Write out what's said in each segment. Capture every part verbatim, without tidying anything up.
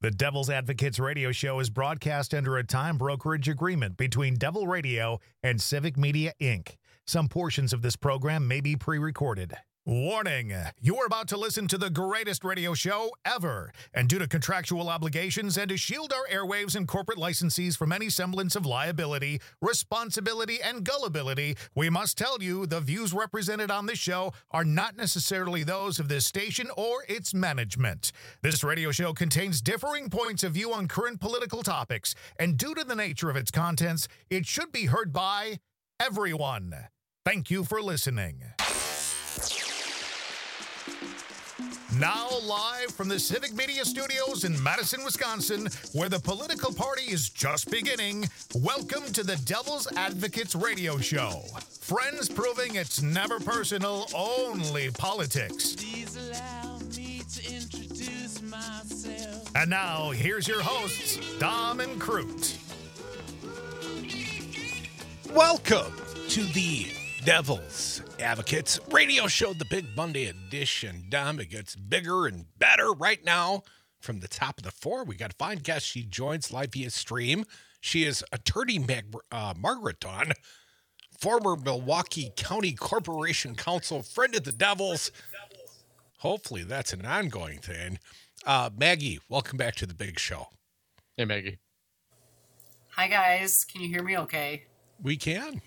The Devil's Advocates radio show is broadcast under a time brokerage agreement between Devil Radio and Civic Media, Incorporated. Some portions of this program may be pre-recorded. Warning, you are about to listen to the greatest radio show ever. And due to contractual obligations and to shield our airwaves and corporate licensees from any semblance of liability, responsibility, and gullibility, we must tell you the views represented on this show are not necessarily those of this station or its management. This radio show contains differing points of view on current political topics, and due to the nature of its contents, it should be heard by everyone. Thank you for listening. Now live from the Civic Media Studios in Madison, Wisconsin, where the political party is just beginning, welcome to the Devil's Advocates radio show. Friends proving it's never personal, only politics. Please allow me to introduce myself. And now, here's your hosts, Dom and Crute. Welcome to the Devil's Advocates radio show, the Big Monday edition. Dom, it gets bigger and better right now. From the top of the four, we got a fine guest. She joins live via stream. She is attorney Mag- uh, Margaret Dawn, former Milwaukee County Corporation Counsel, friend of the Devils. Hopefully that's an ongoing thing. Uh, Maggie, welcome back to the big show. Hey, Maggie. Hi, guys. Can you hear me okay? We can.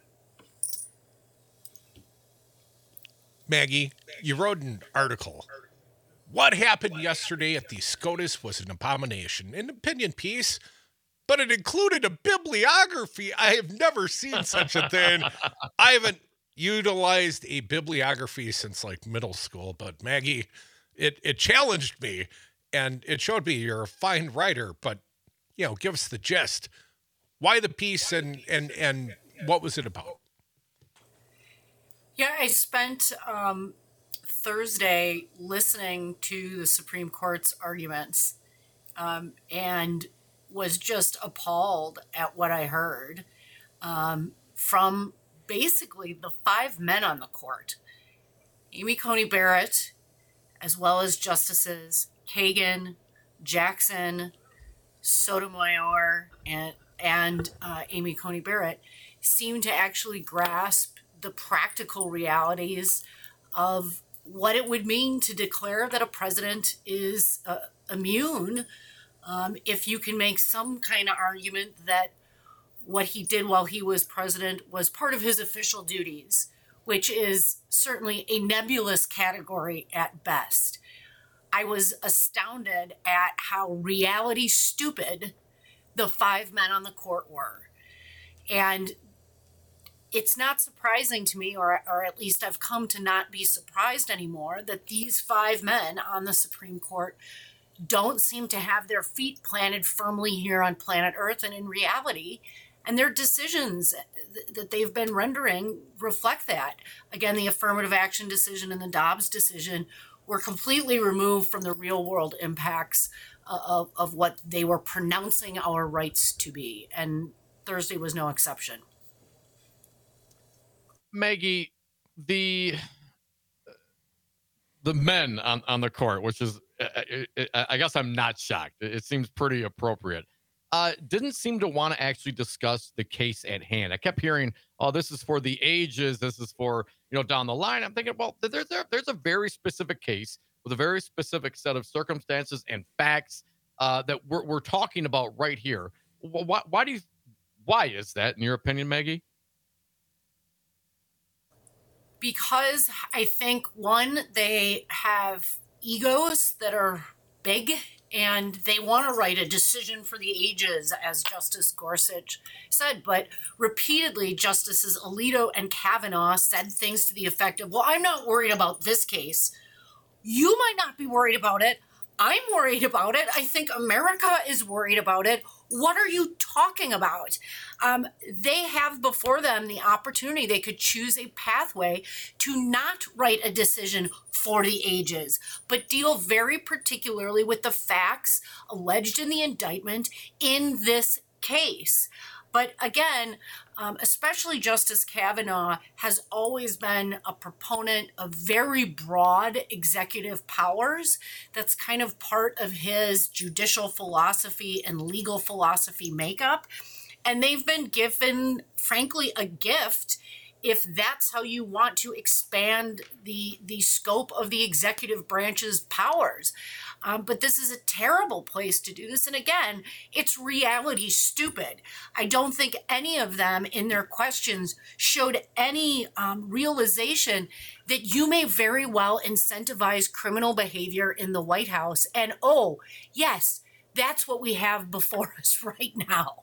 Maggie, you wrote an article. What happened yesterday at the SCOTUS was an abomination. An opinion piece, but it included a bibliography. I have never seen such a thing. I haven't utilized a bibliography since like middle school, but Maggie, it, it challenged me and it showed me you're a fine writer, but you know, give us the gist. Why the piece and, and, and what was it about? Yeah, I spent um, Thursday listening to the Supreme Court's arguments um, and was just appalled at what I heard um, from basically the five men on the court. Amy Coney Barrett, as well as Justices Kagan, Jackson, Sotomayor, and, and uh, Amy Coney Barrett, seemed to actually grasp the practical realities of what it would mean to declare that a president is uh, immune um, if you can make some kind of argument that what he did while he was president was part of his official duties, which is certainly a nebulous category at best. I was astounded at how reality stupid the five men on the court were. And it's not surprising to me, or, or at least I've come to not be surprised anymore, that these five men on the Supreme Court don't seem to have their feet planted firmly here on planet Earth and in reality. And their decisions th- that they've been rendering reflect that. Again, the affirmative action decision and the Dobbs decision were completely removed from the real world impacts uh, of, of what they were pronouncing our rights to be. And Thursday was no exception. Maggie, the the men on, on the court, which is, I, I, I guess I'm not shocked. It seems pretty appropriate. Uh, didn't seem to want to actually discuss the case at hand. I kept hearing, oh, this is for the ages. This is for, you know, down the line. I'm thinking, well, there's a, there's a very specific case with a very specific set of circumstances and facts uh, that we're, we're talking about right here. Why, why do you, why is that in your opinion, Maggie? Because I think, one, they have egos that are big and they want to write a decision for the ages, as Justice Gorsuch said. But repeatedly, Justices Alito and Kavanaugh said things to the effect of, well, I'm not worried about this case. You might not be worried about it. I'm worried about it. I think America is worried about it. What are you talking about? Um, they have before them the opportunity. They could choose a pathway to not write a decision for the ages, but deal very particularly with the facts alleged in the indictment in this case. But again, um, especially Justice Kavanaugh has always been a proponent of very broad executive powers. That's kind of part of his judicial philosophy and legal philosophy makeup. And they've been given, frankly, a gift if that's how you want to expand the the scope of the executive branch's powers. Um, but this is a terrible place to do this. And again, it's reality stupid. I don't think any of them in their questions showed any um, realization that you may very well incentivize criminal behavior in the White House. And oh, yes, that's what we have before us right now.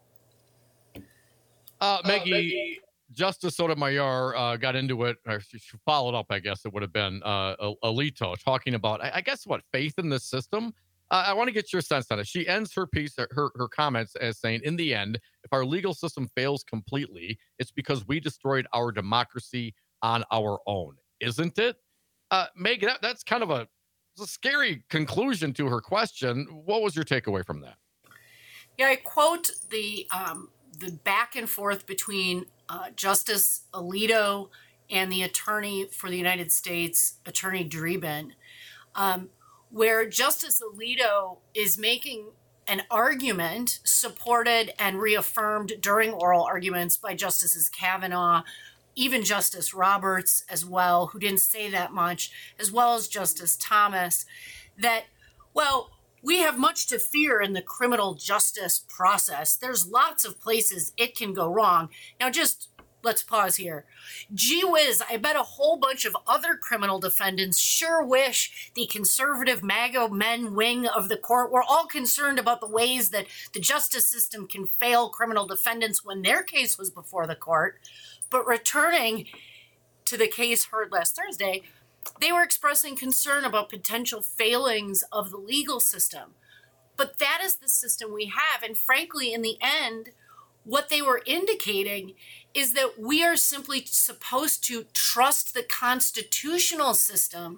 Uh, Maggie, uh, Maggie, Justice Sotomayor uh, got into it, or she followed up, I guess it would have been uh, Alito, talking about, I, I guess, what, faith in the system? Uh, I want to get your sense on it. She ends her piece, her, her comments as saying, in the end, if our legal system fails completely, it's because we destroyed our democracy on our own. Isn't it? Uh, Megan, that, that's kind of a, a scary conclusion to her question. What was your takeaway from that? Yeah, I quote the um, the back and forth between uh, Justice Alito and the attorney for the United States, Attorney Dreeben, um, where Justice Alito is making an argument supported and reaffirmed during oral arguments by Justices Kavanaugh, even Justice Roberts as well, who didn't say that much, as well as Justice Thomas, that, well, we have much to fear in the criminal justice process. There's lots of places it can go wrong. Now, just let's pause here. Gee whiz, I bet a whole bunch of other criminal defendants sure wish the conservative MAGA men wing of the court were all concerned about the ways that the justice system can fail criminal defendants when their case was before the court. But returning to the case heard last Thursday, they were expressing concern about potential failings of the legal system. But that is the system we have. And frankly, in the end, what they were indicating is that we are simply supposed to trust the constitutional system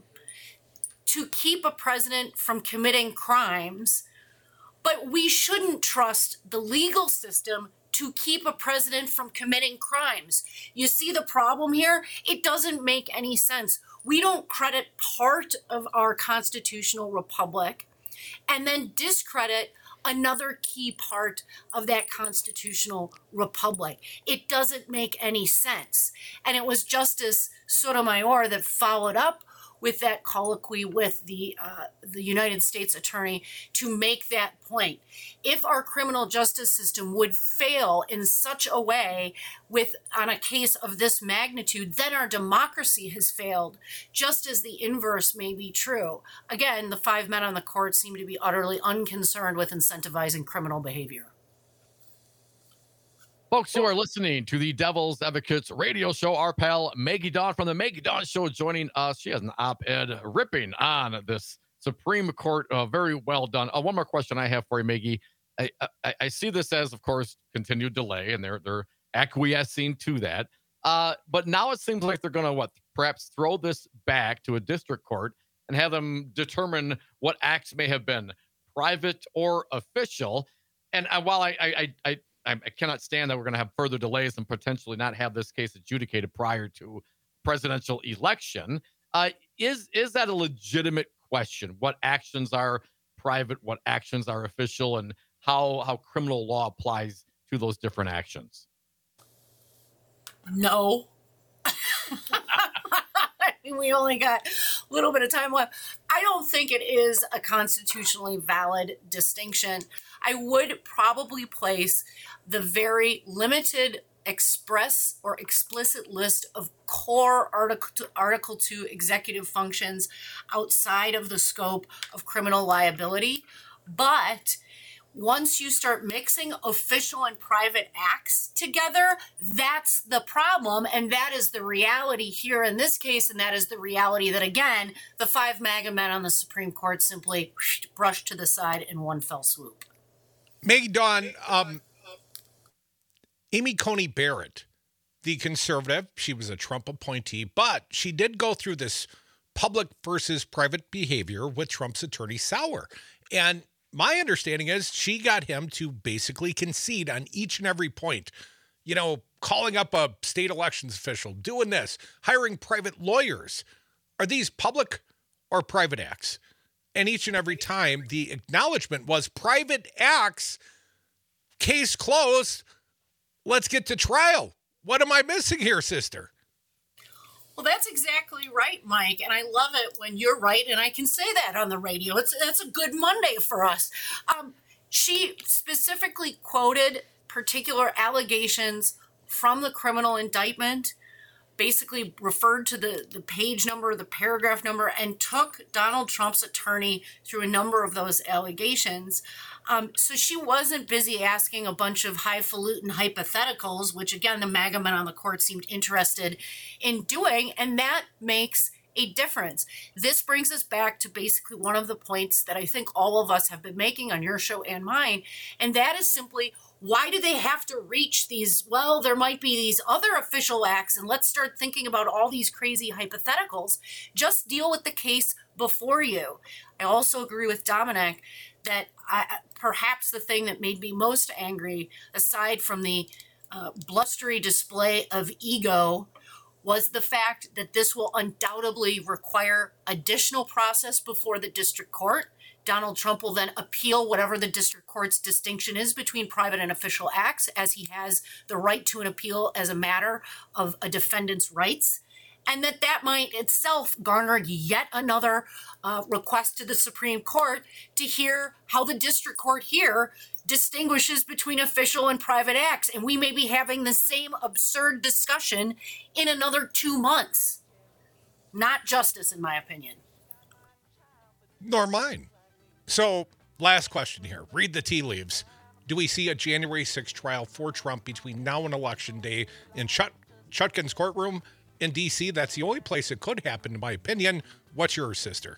to keep a president from committing crimes, but we shouldn't trust the legal system to keep a president from committing crimes. You see the problem here? It doesn't make any sense. We don't credit part of our constitutional republic and then discredit another key part of that constitutional republic. It doesn't make any sense. And it was Justice Sotomayor that followed up with that colloquy with the uh, the United States attorney to make that point. If our criminal justice system would fail in such a way with on a case of this magnitude, then our democracy has failed, just as the inverse may be true. Again, the five men on the court seem to be utterly unconcerned with incentivizing criminal behavior. Folks who are listening to the Devil's Advocates radio show, our pal Maggie Dawn from the Maggie Dawn Show joining us. She has an op-ed ripping on this Supreme Court. Uh, very well done. Uh, one more question I have for you, Maggie. I, I, I see this as, of course, continued delay, and they're they're acquiescing to that. Uh, but now it seems like they're going to, what, perhaps throw this back to a district court and have them determine what acts may have been private or official. And uh, while I, I, I I cannot stand that we're going to have further delays and potentially not have this case adjudicated prior to presidential election. Uh, is is that a legitimate question? What actions are private? What actions are official? And how how criminal law applies to those different actions? No. I mean, we only got a little bit of time left. I don't think it is a constitutionally valid distinction. I would probably place the very limited express or explicit list of core Article, Article two executive functions outside of the scope of criminal liability. But once you start mixing official and private acts together, that's the problem. And that is the reality here in this case. And that is the reality that, again, the five MAGA men on the Supreme Court simply brushed to the side in one fell swoop. Maggie Dawn, um, Amy Coney Barrett, the conservative, she was a Trump appointee, but she did go through this public versus private behavior with Trump's attorney Sauer. And my understanding is she got him to basically concede on each and every point. You know, calling up a state elections official, doing this, hiring private lawyers. Are these public or private acts? And each and every time the acknowledgement was private acts, case closed, let's get to trial. What am I missing here, sister? Well, that's exactly right, Mike. And I love it when you're right and I can say that on the radio. It's that's a good Monday for us. Um, she specifically quoted particular allegations from the criminal indictment, basically referred to the, the page number, the paragraph number, and took Donald Trump's attorney through a number of those allegations. Um, so she wasn't busy asking a bunch of highfalutin hypotheticals, which, again, the MAGA men on the court seemed interested in doing, and that makes a difference. This brings us back to basically one of the points that I think all of us have been making on your show and mine, and that is simply, why do they have to reach these, well, there might be these other official acts, and let's start thinking about all these crazy hypotheticals. Just deal with the case before you. I also agree with Dominic that I, perhaps the thing that made me most angry, aside from the uh, blustery display of ego, was the fact that this will undoubtedly require additional process before the district court. Donald Trump will then appeal whatever the district court's distinction is between private and official acts, as he has the right to an appeal as a matter of a defendant's rights. And that that might itself garner yet another uh, request to the Supreme Court to hear how the district court here distinguishes between official and private acts. And we may be having the same absurd discussion in another two months. Not justice, in my opinion. Nor mine. So, last question here. Read the tea leaves. Do we see a January sixth trial for Trump between now and Election Day in Chut- Chutkan's courtroom in D C? That's the only place it could happen, in my opinion. What's yours, sister?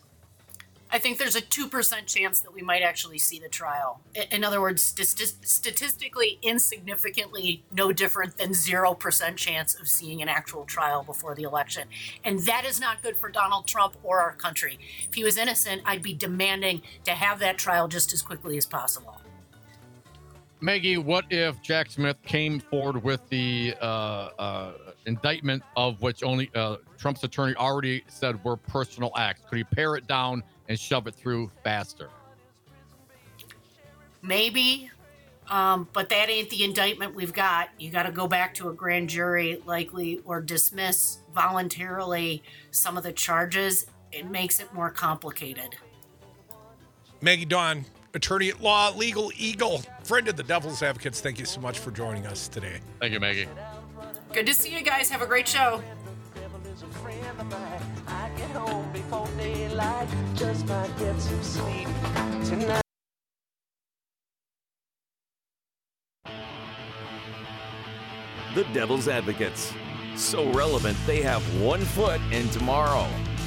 I think there's a two percent chance that we might actually see the trial. In other words, st- statistically insignificantly no different than zero percent chance of seeing an actual trial before the election. And that is not good for Donald Trump or our country. If he was innocent, I'd be demanding to have that trial just as quickly as possible. Maggie, what if Jack Smith came forward with the uh, uh, indictment of which only uh, Trump's attorney already said were personal acts? Could he pare it down and shove it through faster? Maybe, um, but that ain't the indictment we've got. You got to go back to a grand jury, likely, or dismiss voluntarily some of the charges. It makes it more complicated. Maggie Dawn, attorney at law, Legal Eagle, friend of the Devil's Advocates. Thank you so much for joining us today. Thank you, Maggie. Good to see you guys. Have a great show. I get home before daylight, just might get some sleep tonight. The Devil's Advocates. So relevant, they have one foot in tomorrow.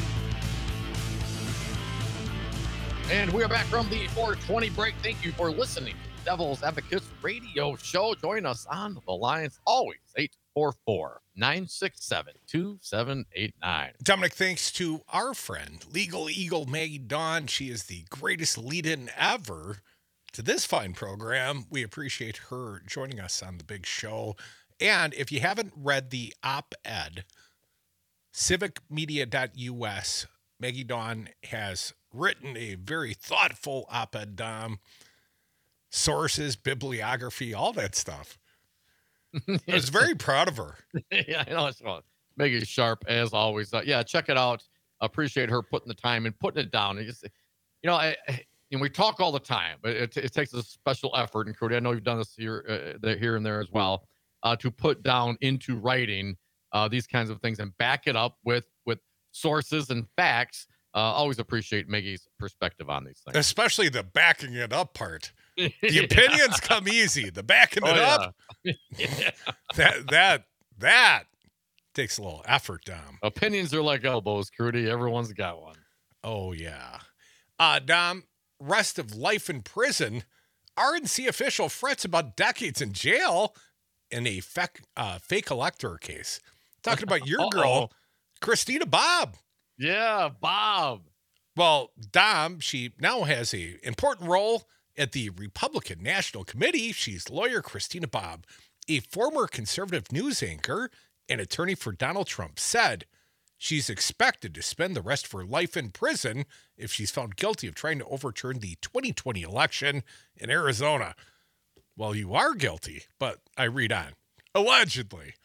And we are back from the four twenty break. Thank you for listening to the Devil's Advocates radio show. Join us on the lines always, eight four four, nine six seven, two seven eight nine. Dominic, thanks to our friend, Legal Eagle Maggie Dawn. She is the greatest lead-in ever to this fine program. We appreciate her joining us on the big show. And if you haven't read the op-ed, civic media dot U S, Maggie Dawn has written a very thoughtful op-ed, Dom. Sources, bibliography, all that stuff. I was very proud of her. Yeah, I know. It's well, Maggie Sharp, as always. Uh, yeah, check it out. Appreciate her putting the time and putting it down. It just, you know, I, I, you know, we talk all the time, but it, it takes a special effort. And Cody, I know you've done this here, uh, here and there as well, uh, to put down into writing uh, these kinds of things and back it up with with sources and facts. Uh, always appreciate Maggie's perspective on these things, especially the backing it up part. The opinions come easy. The backing it oh, up, yeah. Yeah. that that that takes a little effort, Dom. Opinions are like elbows, Crudy. Everyone's got one. Oh yeah, uh, Dom. Rest of life in prison. R N C official frets about decades in jail in a fake, uh, fake elector case. Talking about your girl, Christina Bobb. Yeah, Bob. Well, Dom, she now has a important role at the Republican National Committee. She's lawyer Christina Bobb, a former conservative news anchor and attorney for Donald Trump, said she's expected to spend the rest of her life in prison if she's found guilty of trying to overturn the twenty twenty election in Arizona. Well, you are guilty, but I read on. Allegedly.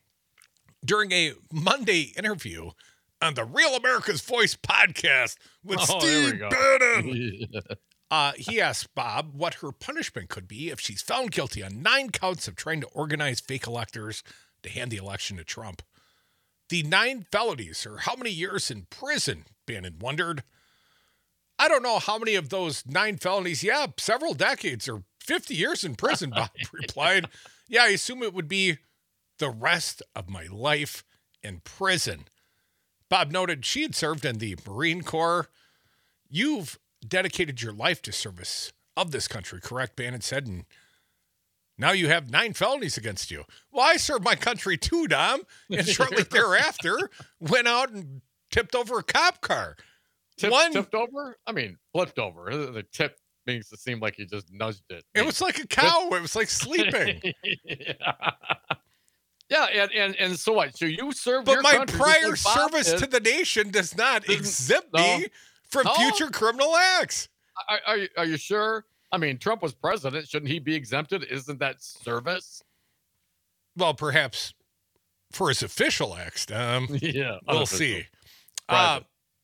During a Monday interview on the Real America's Voice podcast with Oh, there we Steve go. Bannon, uh, he asked Bob what her punishment could be if she's found guilty on nine counts of trying to organize fake electors to hand the election to Trump. The nine felonies, or how many years in prison, Bannon wondered. I don't know how many of those nine felonies. Yeah, several decades or fifty years in prison, Bob replied. Yeah, I assume it would be the rest of my life in prison. Bob noted she had served in the Marine Corps. You've dedicated your life to service of this country, correct? Bannon said, and now you have nine felonies against you. Well, I served my country too, Dom, and shortly thereafter went out and tipped over a cop car. Tip, One, tipped over? I mean, flipped over. The tip makes it seem like he just nudged it. it was like a cow. It was like sleeping. yeah. Yeah, and, and and so what? So you served But your my country just prior like Bob service did. to the nation does not Doesn't- exempt no. me from No. future criminal acts. Are, are, you, are you sure? I mean, Trump was president. Shouldn't he be exempted? Isn't that service? Well, perhaps for his official acts, Dom. Yeah. We'll see. Uh, Private.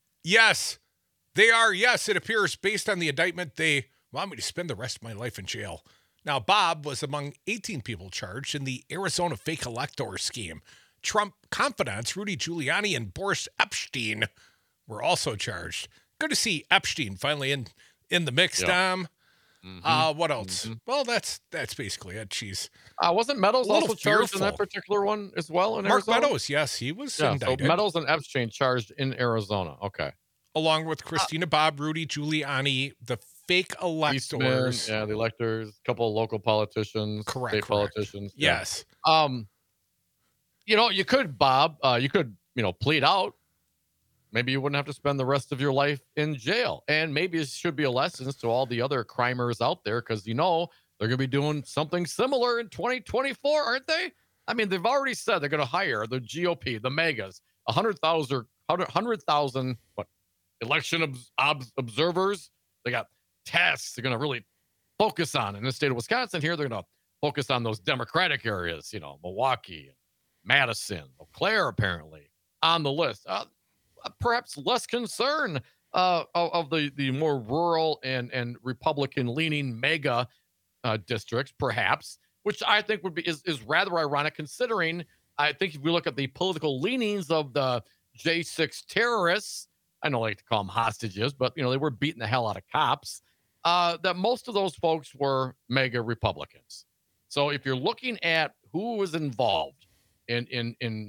yes, they are. Yes, it appears based on the indictment, they want me to spend the rest of my life in jail. Now, Bob was among eighteen people charged in the Arizona fake elector scheme. Trump confidants Rudy Giuliani and Boris Epstein were also charged. Good to see Epstein finally in, in the mix, Yep. Dom. Mhm. Uh, what else? Mhm. Well, that's that's basically it. She's Uh, wasn't Meadows a little also charged in that fearful. particular one as well in Mark Arizona? Meadows. Yes, he was Yeah, so indicted. Meadows and Epstein charged in Arizona. Okay. along with Christina Bobb, Rudy Giuliani, the fake Eastman, electors. yeah, the electors, a couple of local politicians, Correct, state correct. politicians. yeah. Yes. Um, you know, you could, Bob, uh, you could, you know, plead out. Maybe you wouldn't have to spend the rest of your life in jail. And maybe it should be a lesson to all the other crimers out there, because, you know, they're going to be doing something similar in twenty twenty-four, aren't they? I mean, they've already said they're going to hire the G O P, the megas, one hundred thousand, one hundred thousand what, election obs- obs- observers. They got tasks they're going to really focus on. In the state of Wisconsin here, they're going to focus on those Democratic areas, you know, Milwaukee, Madison, Eau Claire, apparently, on the list. Uh, perhaps less concern uh, of, of the, the more rural and, and Republican-leaning mega uh, districts, perhaps, which I think would be is, is rather ironic, considering I think if we look at the political leanings of the J six terrorists, I don't like to call them hostages, but you know they were beating the hell out of cops. Uh, that most of those folks were mega Republicans. So if you're looking at who was involved in in in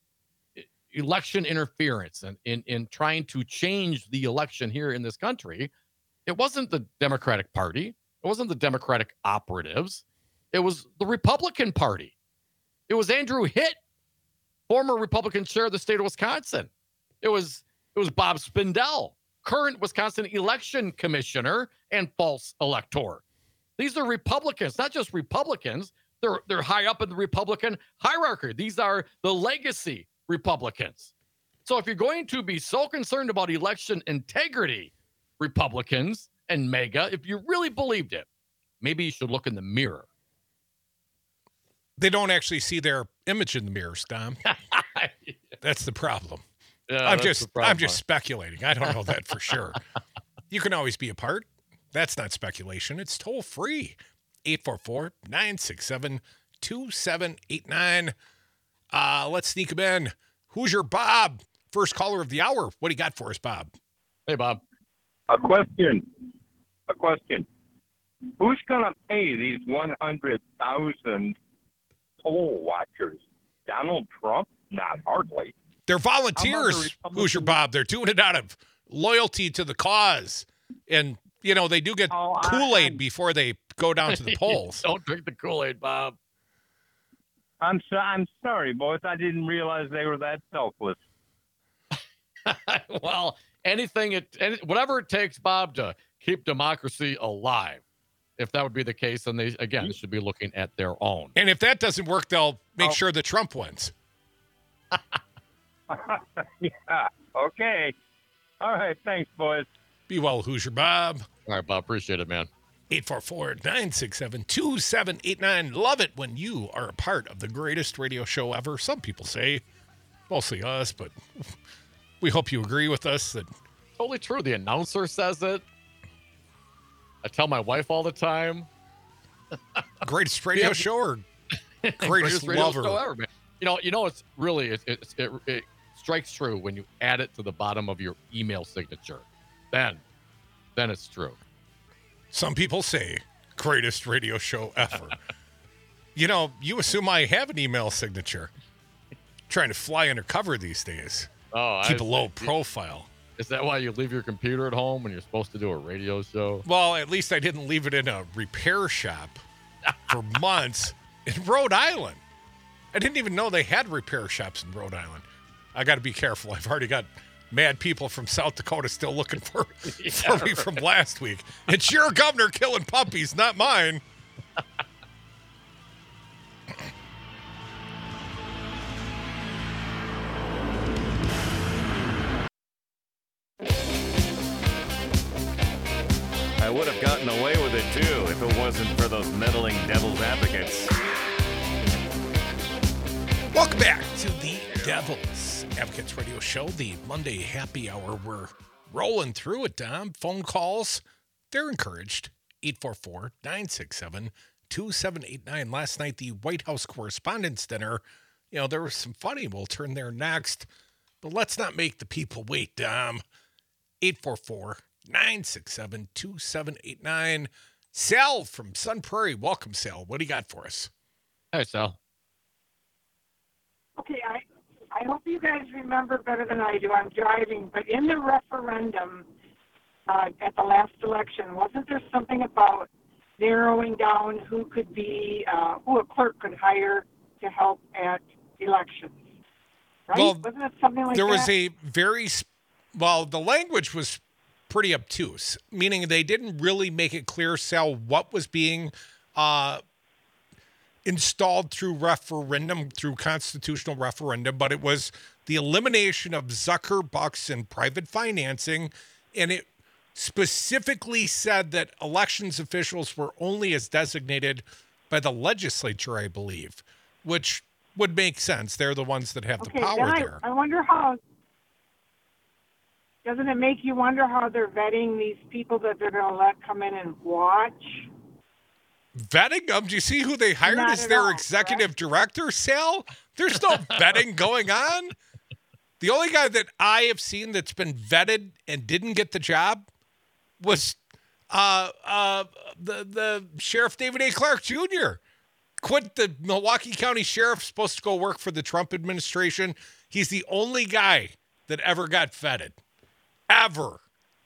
election interference and in in trying to change the election here in this country, it wasn't the Democratic Party. It wasn't the Democratic operatives. It was the Republican Party. It was Andrew Hitt, former Republican chair of the state of Wisconsin. It was it was Bob Spindell, current Wisconsin election commissioner and false elector. These are Republicans, not just Republicans. They're they're high up in the Republican hierarchy. These are the legacy Republicans. So if you're going to be so concerned about election integrity, Republicans and MAGA, if you really believed it, maybe you should look in the mirror. They don't actually see their image in the mirrors, Dom. That's the problem. Yeah, I'm that's just the problem. I'm just speculating. I don't know that for sure. You can always be a part. That's not speculation. It's toll free. eight four four, nine six seven, two seven eight nine. Uh, let's sneak him in. Who's your Bob? First caller of the hour. What do you got for us, Bob? Hey, Bob. A question. A question. Who's going to pay these one hundred thousand poll watchers? Donald Trump? Not hardly. They're How about volunteers. the Who's your Republican- Bob? They're doing it out of loyalty to the cause. And, you know, they do get Oh, I- Kool-Aid I'm- before they go down to the polls. Don't drink the Kool-Aid, Bob. I'm so, I'm sorry, boys. I didn't realize they were that selfless. Well, anything, it, any, whatever it takes, Bob, to keep democracy alive. If that would be the case, then they, again, should be looking at their own. And if that doesn't work, they'll make Oh. sure that Trump wins. Yeah. Okay. All right. Thanks, boys. Be well, Hoosier Bob. All right, Bob, appreciate it, man. eight four four, nine six seven, two seven eight nine. Love it when you are a part of the greatest radio show ever. Some people say, mostly us, but we hope you agree with us that Totally true. The announcer says it. I tell my wife all the time. greatest radio Yeah. show or greatest, radio lover. show ever, man. You know, you know, it's really it, it, it, it strikes true when you add it to the bottom of your email signature. Then, then it's true. Some people say greatest radio show ever. You know, you assume I have an email signature. Trying to fly undercover these days. Oh, Keep I, a low profile. Is that why you leave your computer at home when you're supposed to do a radio show? Well, at least I didn't leave it in a repair shop for months in Rhode Island. I didn't even know they had repair shops in Rhode Island. I got to be careful. I've already got mad people from South Dakota still looking for, Yeah, for me right. from last week. It's your governor killing puppies, not mine. I would have gotten away with it too if it wasn't for those meddling devil's advocates. Welcome back to the Devil's Advocates Radio Show, the Monday happy hour. We're rolling through it, Dom. Phone calls, they're encouraged. eight four four, nine six seven, two seven eight nine. Last night, the White House Correspondents' Dinner, you know, there was some funny. We'll turn there next. But let's not make the people wait, Dom. eight four four, nine six seven, two seven eight nine. Sal from Sun Prairie. Welcome, Sal. What do you got for us? Hey, Sal. Okay, I I hope you guys remember better than I do. I'm driving, but in the referendum uh, at the last election, wasn't there something about narrowing down who could be, uh, who a clerk could hire to help at elections? Right? Well, wasn't it something like there that? was a very, sp- well, the language was pretty obtuse, meaning they didn't really make it clear, Sal, what was being uh, installed through referendum, through constitutional referendum, but it was the elimination of Zucker bucks and private financing, and it specifically said that elections officials were only as designated by the legislature, I believe, which would make sense. They're the ones that have Okay, the power then I, there. I wonder how, doesn't it make you wonder how they're vetting these people that they're going to let come in and watch? Vetting them? Do you see who they hired Not as at their all, executive director, Sal? There's no vetting going on. The only guy that I have seen that's been vetted and didn't get the job was uh, uh, the the Sheriff David A. Clark Junior Quit the Milwaukee County Sheriff, supposed to go work for the Trump administration. He's the only guy that ever got vetted. Ever.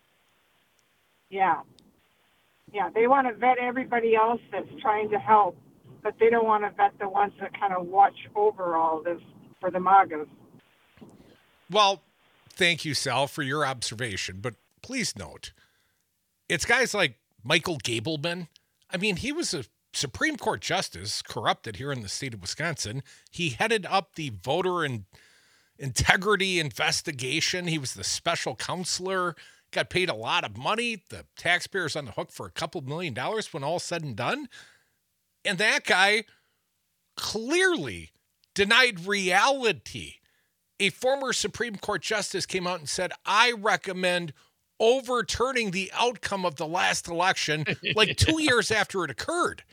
Yeah. Yeah, they want to vet everybody else that's trying to help, but they don't want to vet the ones that kind of watch over all this for the MAGAs. Well, thank you, Sal, for your observation. But please note, it's guys like Michael Gableman. I mean, he was a Supreme Court justice, corrupted here in the state of Wisconsin. He headed up the voter and integrity investigation. He was the special counselor, got paid a lot of money. The taxpayer's on the hook for a couple million dollars when all's said and done. And that guy clearly denied reality. A former Supreme Court justice came out and said, I recommend overturning the outcome of the last election like two years after it occurred.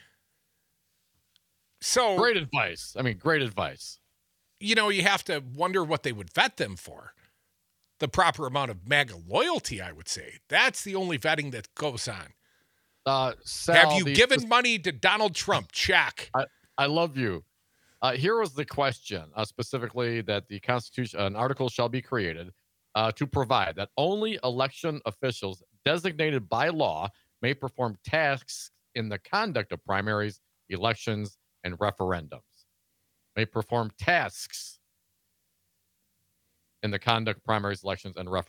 So Great advice. I mean, great advice. you know, you have to wonder what they would vet them for. The proper amount of MAGA loyalty, I would say. That's the only vetting that goes on. Uh, Sal, Have you the- given money to Donald Trump? Check. I, I love you. Uh, here was the question, uh, specifically that the Constitution, an article shall be created uh, to provide that only election officials designated by law may perform tasks in the conduct of primaries, elections, and referendums. May perform tasks in the conduct of primaries, elections, and referendums.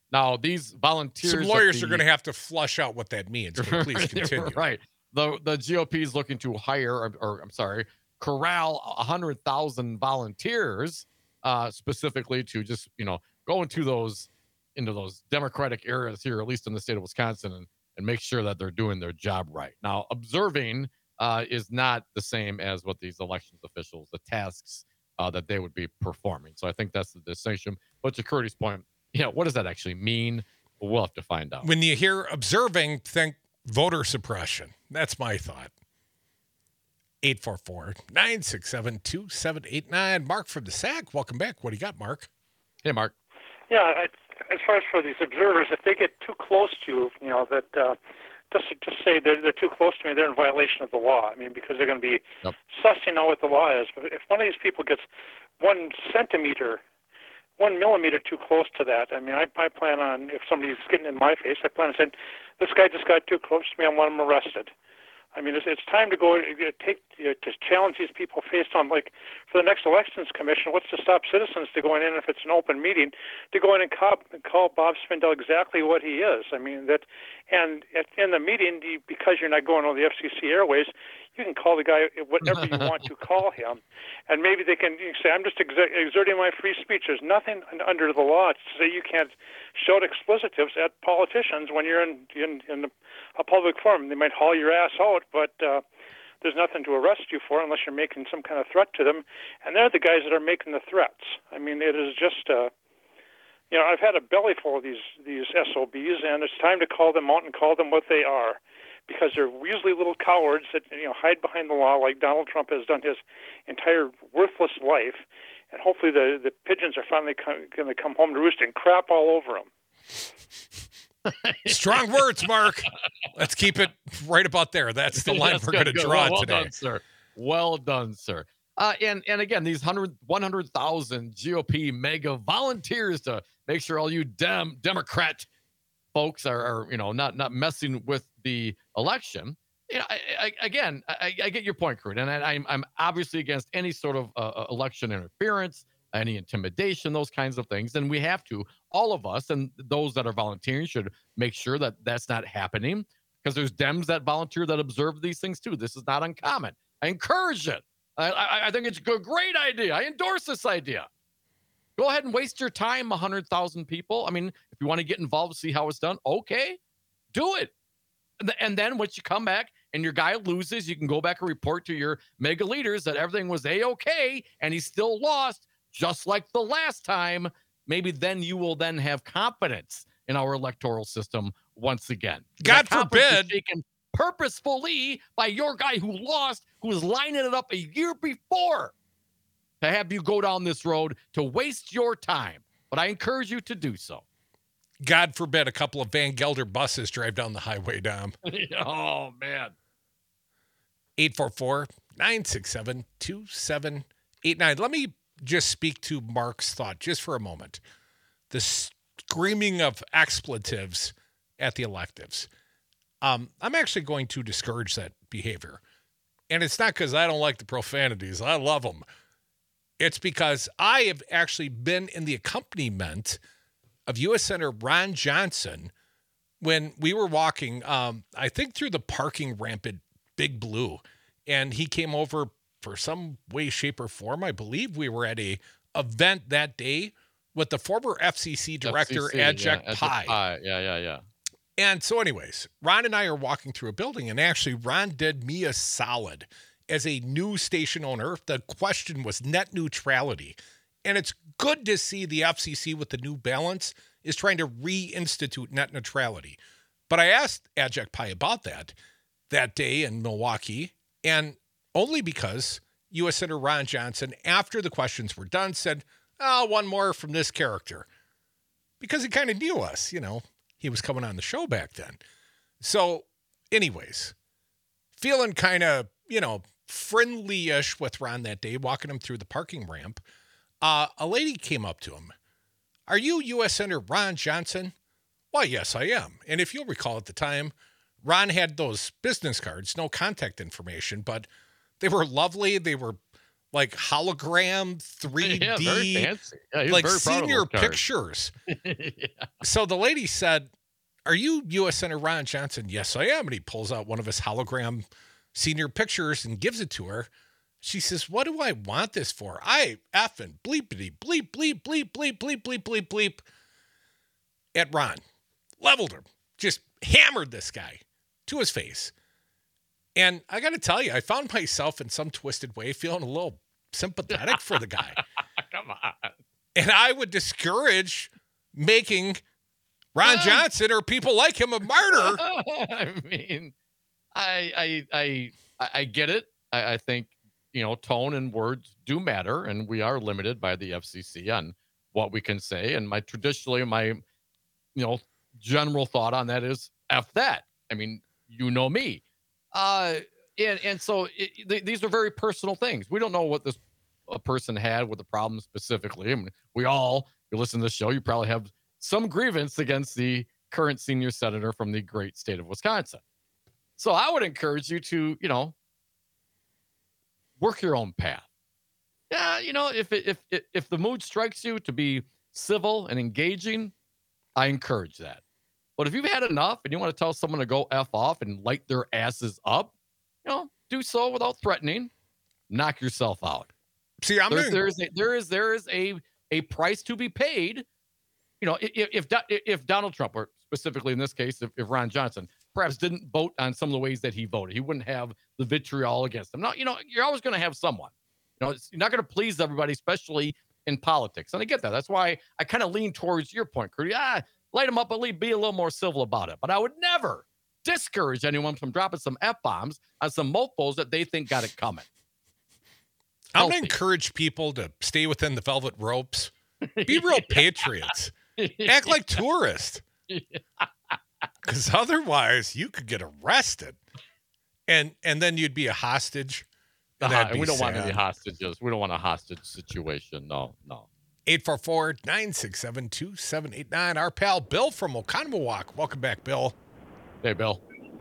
Now, these volunteers. Some lawyers the, are going to have to flush out what that means. But please continue. Right. The the G O P is looking to hire, or, or I'm sorry, corral one hundred thousand volunteers uh, specifically to just, you know, go into those into those Democratic areas here, at least in the state of Wisconsin, and, and make sure that they're doing their job right. Now, observing uh, is not the same as what these elections officials, the tasks uh, that they would be performing. So I think that's the distinction. But to Curdy's point, you know, what does that actually mean? We'll have to find out. When you hear observing, think voter suppression. That's my thought. eight four four, nine six seven, two seven eight nine. Mark from the S A C. Welcome back. What do you got, Mark? Hey, Mark. Yeah, I, as far as for these observers, if they get too close to you, you know, that uh, just just say they're, they're too close to me, they're in violation of the law. I mean, because they're going to be yep. sussing out what the law is. But if one of these people gets one centimeter, one millimeter too close to that, I mean, I, I plan on, if somebody's getting in my face, I plan on saying, this guy just got too close to me, I want him arrested. I mean, it's, it's time to go you know, take you know, to challenge these people based on, like, for the next elections commission, what's to stop citizens to going in if it's an open meeting to go in and call, call Bob Spindell exactly what he is. I mean that, and at, in the meeting, you, because you're not going on the F C C airways, you can call the guy whatever you want to call him, and maybe they can you say, "I'm just exer- exerting my free speech." There's nothing under the law to say you can't shout explicitives at politicians when you're in in, in a public forum. They might haul your ass out, but uh, there's nothing to arrest you for unless you're making some kind of threat to them. And they're the guys that are making the threats. I mean, it is just, uh, you know, I've had a belly full of these these S O Bs, and it's time to call them out and call them what they are, because they're usually little cowards that you know hide behind the law, like Donald Trump has done his entire worthless life. And hopefully the the pigeons are finally going to come home to roost and crap all over them. Strong words, Mark. Let's keep it right about there. That's the line That's we're going to draw well, well today. Done, sir. Well done, sir. Uh, and, and again, these one hundred thousand G O P mega volunteers to make sure all you Dem- Democrat folks are, are, you know, not not messing with the election. You know, I, I, again, I, I get your point, Kurt, and I, I'm I'm obviously against any sort of uh, election interference, any intimidation, those kinds of things. And we have to, all of us, and those that are volunteering should make sure that that's not happening, because there's Dems that volunteer that observe these things too. This is not uncommon. I encourage it. I, I, I think it's a great idea. I endorse this idea. Go ahead and waste your time, one hundred thousand people. I mean, if you want to get involved, see how it's done, okay, do it. And then once you come back and your guy loses, you can go back and report to your mega leaders that everything was A-okay and he still lost, just like the last time. Maybe then you will then have confidence in our electoral system once again. God forbid. Taken purposefully by your guy who lost, who was lining it up a year before to have you go down this road to waste your time. But I encourage you to do so. God forbid a couple of Van Gelder buses drive down the highway, Dom. Oh, man. eight four four, nine six seven, two seven eight nine. Let me just speak to Mark's thought just for a moment. The screaming of expletives at the electives. Um, I'm actually going to discourage that behavior. And it's not because I don't like the profanities. I love them. It's because I have actually been in the accompaniment of U S Senator Ron Johnson when we were walking, um, I think through the parking ramp at Big Blue, and he came over for some way, shape, or form. I believe we were at a event that day with the former F C C director, F C C, Ajak yeah, Pai. Pai. Yeah, yeah, yeah. And so anyways, Ron and I are walking through a building, and actually Ron did me a solid as a news station owner. The question was net neutrality. And it's good to see the F C C with the new balance is trying to reinstitute net neutrality. But I asked Ajak Pai about that that day in Milwaukee, and only because U S Senator Ron Johnson, after the questions were done, said, oh, one more from this character. Because he kind of knew us, you know. He was coming on the show back then. So, anyways, feeling kind of, you know, friendly-ish with Ron that day, walking him through the parking ramp. Uh, a lady came up to him. Are you U S Senator Ron Johnson? Why, yes, I am. And if you'll recall at the time, Ron had those business cards, no contact information, but they were lovely. They were like hologram three D, yeah, very fancy. Yeah, he was like very proud of senior those cards. pictures. Yeah. So the lady said, "Are you U S Senator Ron Johnson?" "Yes, I am." And he pulls out one of his hologram senior pictures and gives it to her. She says, "What do I want this for? I effing bleepity bleep bleep bleep bleep bleep bleep bleep bleep at Ron." Leveled him. Just hammered this guy to his face. And I got to tell you, I found myself in some twisted way feeling a little sympathetic for the guy. Come on. And I would discourage making Ron Johnson or people like him a martyr. I mean, I I I I get it. I, I think, you know, tone and words do matter, and we are limited by the F C C on what we can say. And my traditionally my you know general thought on that is F that. I mean, you know me. Uh, and and so it, th- these are very personal things. We don't know what this a person had with the problem specifically. I mean, we all, you listen to the show, you probably have some grievance against the current senior senator from the great state of Wisconsin. So I would encourage you to, you know, work your own path. Yeah, you know, if it, if if if the mood strikes you to be civil and engaging, I encourage that. But if you've had enough and you want to tell someone to go F off and light their asses up, you know, do so without threatening. Knock yourself out. See, I'm there's, doing... there's a, there is there is a a price to be paid. You know, if if if Donald Trump, or specifically in this case, if, if Ron Johnson perhaps didn't vote on some of the ways that he voted, he wouldn't have the vitriol against him. Now, you know, you're always going to have someone. You know, it's, you're not going to please everybody, especially in politics. And I get that. That's why I kind of lean towards your point, Curdy. Ah, light them up, at least be a little more civil about it. But I would never discourage anyone from dropping some F-bombs on some mofos that they think got it coming. I'm going to encourage people to stay within the velvet ropes. Be real patriots. Act like tourists. Because otherwise, you could get arrested. And and then you'd be a hostage. And Uh-huh, that'd and be we don't sad. want any hostages. We don't want a hostage situation. No, no. eight four four, nine six seven, two seven eight nine. Our pal Bill from Oconomowoc. Welcome back, Bill. Hey, Bill.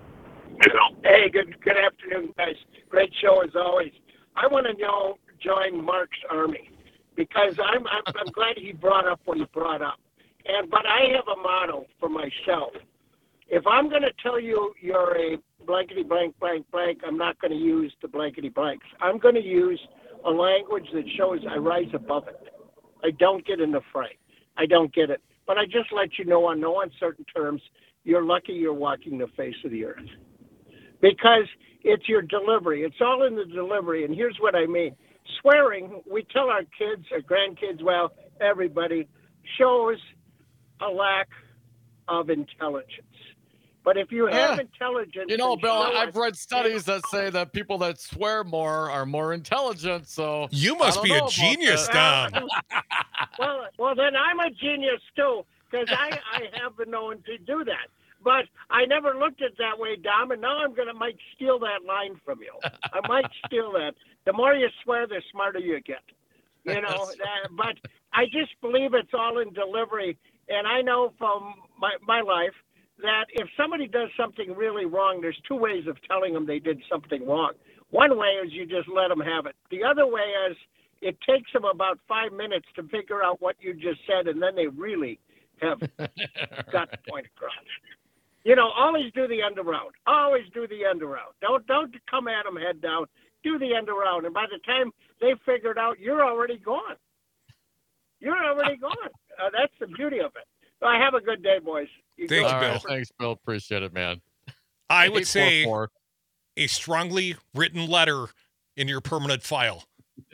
Hey, good good afternoon, guys. Great show as always. I want to know join Mark's army because I'm, I'm I'm glad he brought up what he brought up. And but I have a motto for myself. If I'm going to tell you you're a blankety blank blank blank, I'm not going to use the blankety blanks. I'm going to use a language that shows I rise above it. I don't get in the fray. I don't get it. But I just let you know on no uncertain terms, you're lucky you're walking the face of the earth. Because it's your delivery. It's all in the delivery. And here's what I mean. Swearing, we tell our kids, our grandkids, well, everybody, shows a lack of intelligence. But if you have Uh, intelligence... You know, and Bill, show I've it- read studies that say that people that swear more are more intelligent. So You I must don't be know a about genius, that. Dom. well, well, then I'm a genius too, because I, I have been known to do that. But I never looked at it that way, Dom, and now I'm gonna might steal that line from you. I might steal that. The more you swear, the smarter you get. You know, uh, but I just believe it's all in delivery, and I know from my my life that if somebody does something really wrong, there's two ways of telling them they did something wrong. One way is you just let them have it. The other way is it takes them about five minutes to figure out what you just said, and then they really have got the point across. You know, always do the end around. Always do the end around. Don't don't come at them head down. Do the end around, and by the time they figure it out, you're already gone. You're already gone. Uh, that's the beauty of it. So I have a good day, boys. You Thanks, go. All Bill. right, thanks, Bill. Appreciate it, man. I would say eight four a strongly written letter in your permanent file.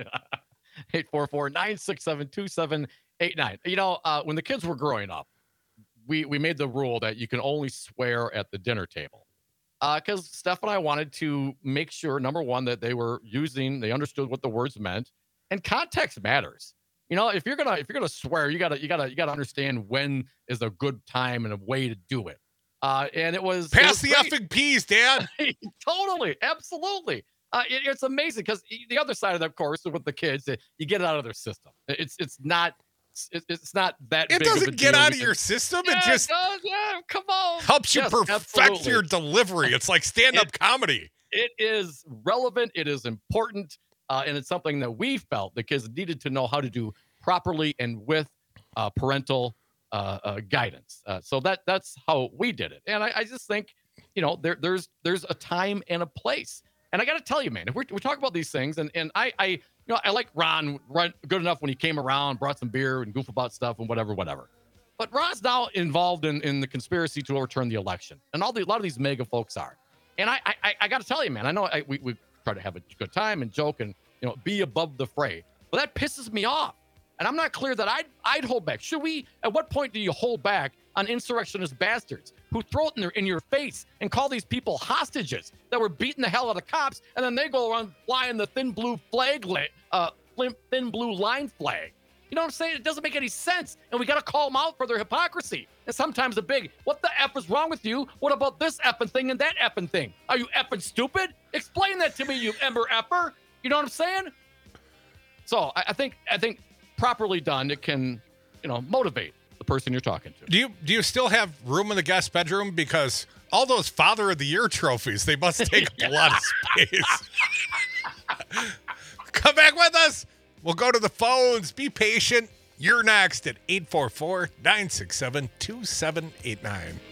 eight four four, nine six seven, two seven eight nine. You know, uh, when the kids were growing up, we, we made the rule that you can only swear at the dinner table. Because uh, Steph and I wanted to make sure, number one, that they were using, they understood what the words meant, and context matters. You know, if you're gonna if you're gonna swear, you gotta you gotta you gotta understand when is a good time and a way to do it. Uh, and it was Pass it the was great. effing peas, Dad. Totally, absolutely. Uh, it, it's amazing because the other side of that, of course, with the kids, you get it out of their system. It's it's not it's, it's not that. It big of a doesn't get deal out of because- your system. Yeah, it just does, yeah, come on. helps you Yes, perfect absolutely. your delivery. It's like stand-up comedy. It is relevant. It is important. Uh, and it's something that we felt the kids needed to know how to do properly and with uh, parental uh, uh, guidance. Uh, so that that's how we did it. And I, I just think, you know, there there's there's a time and a place. And I got to tell you, man, if we're, we talk about these things, and and I I you know I like Ron, Ron good enough when he came around, brought some beer and goof about stuff and whatever, whatever. But Ron's now involved in, in the conspiracy to overturn the election, and all the a lot of these mega folks are. And I I, I got to tell you, man, I know I, we we try to have a good time and joke and you know be above the fray, but that pisses me off. And I'm not clear that I'd I'd hold back. Should we? At what point do you hold back on insurrectionist bastards who throw it in, their, in your face and call these people hostages that were beating the hell out of cops, and then they go around flying the thin blue flag, uh, thin blue line flag? You know what I'm saying? It doesn't make any sense, and we got to call them out for their hypocrisy. And sometimes a big, what the F is wrong with you? What about this effing thing and that effing thing? Are you effing stupid? Explain that to me, you ember effer. You know what I'm saying? So I, I think I think properly done, it can, you know, motivate the person you're talking to. Do you do you still have room in the guest bedroom? Because all those Father of the Year trophies, they must take up a lot of space. Come back with us. We'll go to the phones. Be patient. You're next at eight four four, nine six seven, two seven eight nine.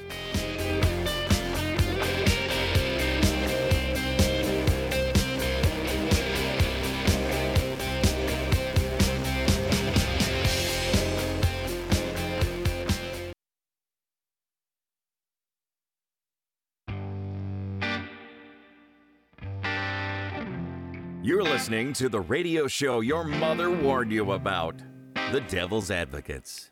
You're listening to the radio show your mother warned you about, The Devil's Advocates.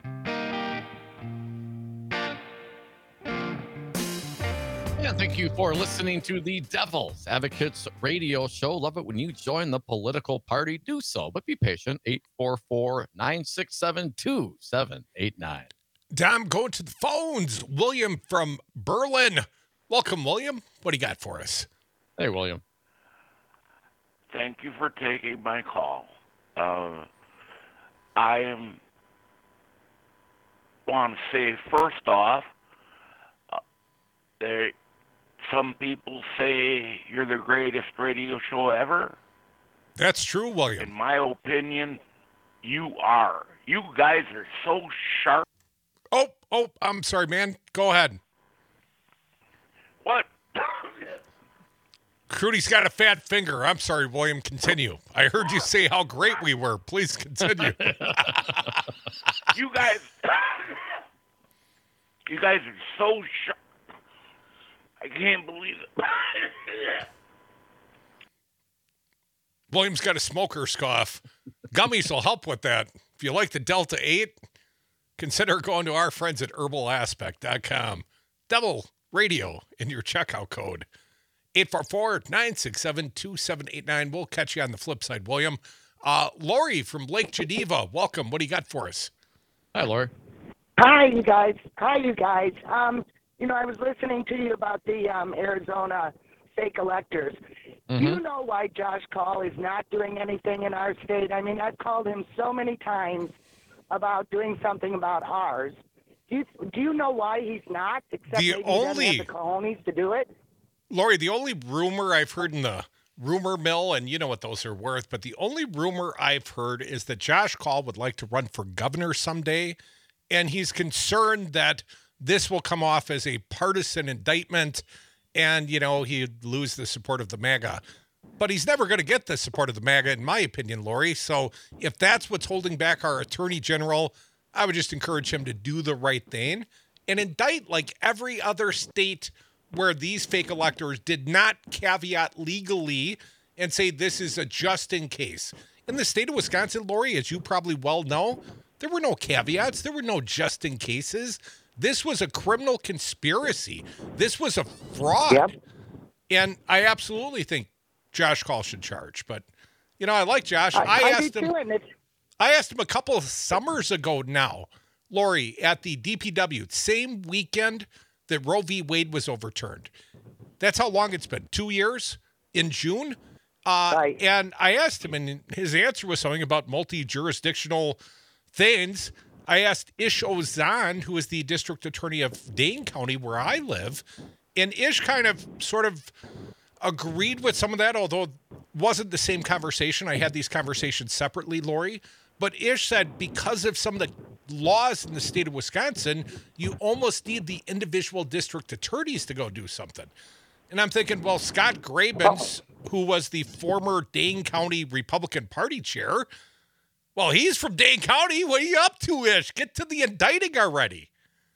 Yeah, thank you for listening to the Devil's Advocates radio show. Love it when you join the political party. Do so, but be patient. eight four four, nine six seven, two seven eight nine. Dom, going to the phones. William from Berlin. Welcome, William. What do you got for us? Hey, William. Thank you for taking my call. Uh, I am want to say first off, uh, there. Some people say you're the greatest radio show ever. That's true, William. In my opinion, you are. You guys are so sharp. Oh, oh, I'm sorry, man. Go ahead. What? Crudy's got a fat finger. I'm sorry, William. Continue. I heard you say how great we were. Please continue. You guys, you guys are so sharp. I can't believe it. William's got a smoker's cough. Gummies will help with that. If you like the Delta eight, consider going to our friends at herbal aspect dot com. Devil Radio in your checkout code. eight four four, nine six seven, two seven eight nine. We'll catch you on the flip side, William. Uh, Lori from Lake Geneva, welcome. What do you got for us? Hi, Lori. Hi, you guys. Hi, you guys. Um, you know, I was listening to you about the um, Arizona fake electors. Mm-hmm. Do you know why Josh Kaul is not doing anything in our state? I mean, I've called him so many times about doing something about ours. Do you, do you know why he's not? Except the maybe only, he doesn't have the cojones to do it? Lori, the only rumor I've heard in the rumor mill, and you know what those are worth, but the only rumor I've heard is that Josh Kaul would like to run for governor someday, and he's concerned that this will come off as a partisan indictment and, you know, he'd lose the support of the MAGA. But he's never going to get the support of the MAGA, in my opinion, Lori. So if that's what's holding back our attorney general, I would just encourage him to do the right thing and indict like every other state where these fake electors did not caveat legally and say this is a just in case. In the state of Wisconsin, Lori, as you probably well know, there were no caveats. There were no just in cases. This was a criminal conspiracy. This was a fraud. Yep. And I absolutely think Josh Kaul should charge. But, you know, I like Josh. I, I asked him. I asked him a couple of summers ago now, Lori, at the D P W, same weekend that Roe v. Wade was overturned. That's how long it's been. Two years in June. Uh, right. And I asked him, and his answer was something about multi-jurisdictional things. I asked Ish Ozan, who is the district attorney of Dane County, where I live, and Ish kind of sort of agreed with some of that, although wasn't the same conversation. I had these conversations separately, Lori. But Ish said because of some of the laws in the state of Wisconsin, you almost need the individual district attorneys to go do something. And I'm thinking, well, Scott Grabens, who was the former Dane County Republican Party chair, well, he's from Dane County. What are you up to, Ish? Get to the indicting already.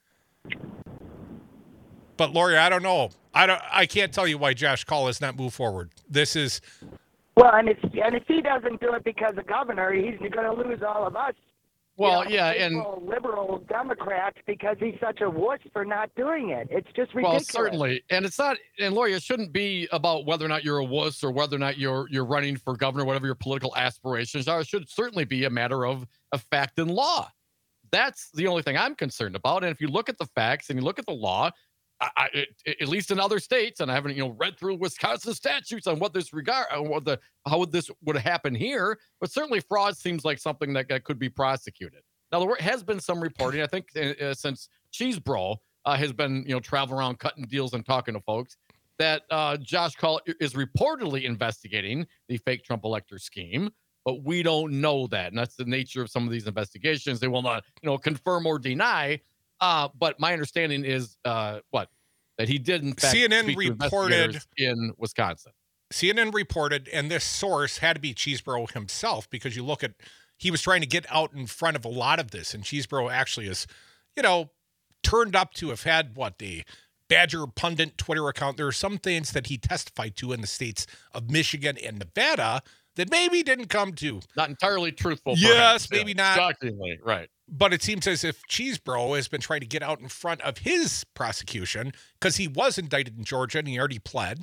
But Lori, I don't know. I don't. I can't tell you why Josh Kaul has not moved forward. This is Well, and if and if he doesn't do it because of governor, he's going to lose all of us. Well, you know, yeah, and liberal, liberal Democrats because he's such a wuss for not doing it. It's just ridiculous. Well, certainly, and it's not. And Lori, it shouldn't be about whether or not you're a wuss or whether or not you're you're running for governor, whatever your political aspirations are. It should certainly be a matter of of fact and law. That's the only thing I'm concerned about. And if you look at the facts and you look at the law, I, I, it, at least in other states, and I haven't, you know, read through Wisconsin statutes on what this regard, on what the how would this would happen here, but certainly fraud seems like something that, that could be prosecuted. Now there has been some reporting, I think, uh, since Cheesebro uh, has been, you know, traveling around cutting deals and talking to folks, that uh, Josh Kaul is reportedly investigating the fake Trump elector scheme, but we don't know that, and that's the nature of some of these investigations. They will not, you know, confirm or deny. Uh, but my understanding is uh, what that he did in fact C N N speak to reported investigators in Wisconsin. C N N reported, and this source had to be Cheesebro himself, because you look at he was trying to get out in front of a lot of this, and Cheesebro actually is, you know, turned up to have had what the Badger Pundit Twitter account. There are some things that he testified to in the states of Michigan and Nevada that maybe didn't come to. Not entirely truthful. Yes, perhaps, maybe yeah. not. Shockingly, right. But it seems as if Cheesebro has been trying to get out in front of his prosecution, because he was indicted in Georgia and he already pled.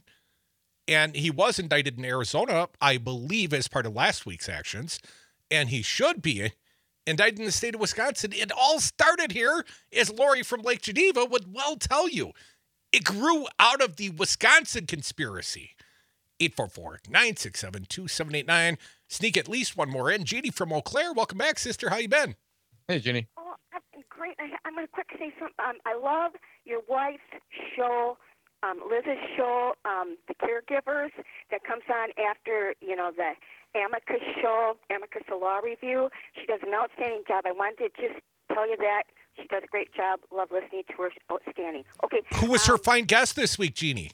And he was indicted in Arizona, I believe, as part of last week's actions. And he should be indicted in the state of Wisconsin. It all started here, as Lori from Lake Geneva would well tell you. It grew out of the Wisconsin conspiracy. eight four four, nine six seven, two seven eight nine. Sneak at least one more in. Jeannie from Eau Claire, welcome back, sister. How you been? Hey, Jeannie. Oh, I'm great. I, I'm going to quick say something. Um, I love your wife's show, um, Liz's show, um, The Caregivers, that comes on after, you know, the Amicus show, Amicus Law Review. She does an outstanding job. I wanted to just tell you that. She does a great job. Love listening to her. Outstanding. Okay. Who was um, her fine guest this week, Jeannie?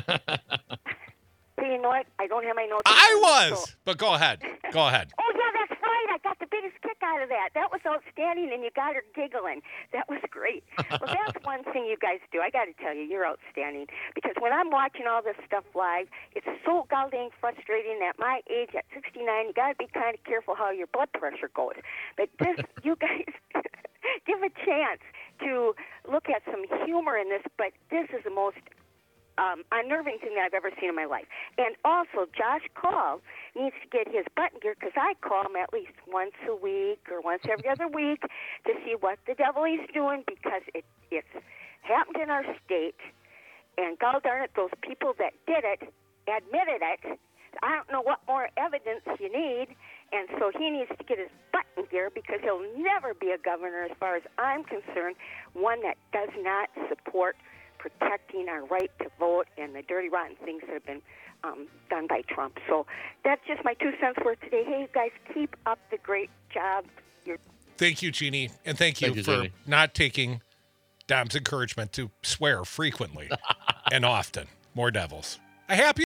So you know what? I don't have my notes. I was, so. but go ahead. Go ahead. Oh, yeah, that's right. I got the biggest kick out of that. That was outstanding, and you got her giggling. That was great. Well, that's one thing you guys do. I got to tell you, you're outstanding. Because when I'm watching all this stuff live, it's so goddamn frustrating. At my age, at sixty-nine, you got to be kind of careful how your blood pressure goes. But this, you guys give a chance to look at some humor in this, but this is the most Um, unnerving thing that I've ever seen in my life. And also, Josh Kaul needs to get his butt in gear, because I call him at least once a week or once every other week to see what the devil he's doing, because it, it's happened in our state. And God darn it, those people that did it admitted it. I don't know what more evidence you need. And so he needs to get his butt in gear, because he'll never be a governor, as far as I'm concerned, one that does not support protecting our right to vote and the dirty, rotten things that have been um, done by Trump. So that's just my two cents worth today. Hey, you guys, keep up the great job. You're- Thank you, Jeannie. And thank you, Thank you, for Jeannie. not taking Dom's encouragement to swear frequently and often. More devils. I happy